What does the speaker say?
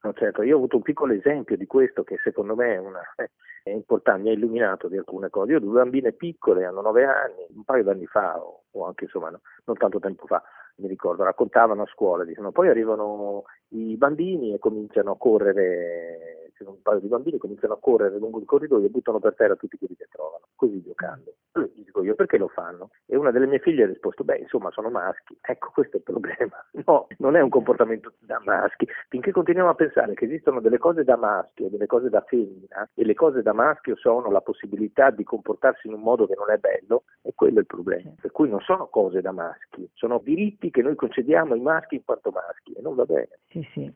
No, certo, io ho avuto un piccolo esempio di questo che secondo me è importante, mi ha illuminato di alcune cose. Io ho 2 bambine piccole, hanno 9 anni, un paio d'anni fa, o anche insomma non tanto tempo fa, mi ricordo, raccontavano a scuola, dicevano, poi arrivano i bambini e cominciano a correre, c'è un paio di bambini cominciano a correre lungo il corridoio e buttano per terra tutti quelli che trovano, così giocando. Allora, dico io, perché lo fanno? E una delle mie figlie ha risposto, beh, insomma, sono maschi. Ecco, questo è il problema. No, non è un comportamento da maschi. Finché continuiamo a pensare che esistono delle cose da maschio e delle cose da femmina, e le cose da maschio sono la possibilità di comportarsi in un modo che non è bello, è quello il problema. Per cui non sono cose da maschi, sono diritti che noi concediamo ai maschi in quanto maschi, e non va bene. Sì, sì.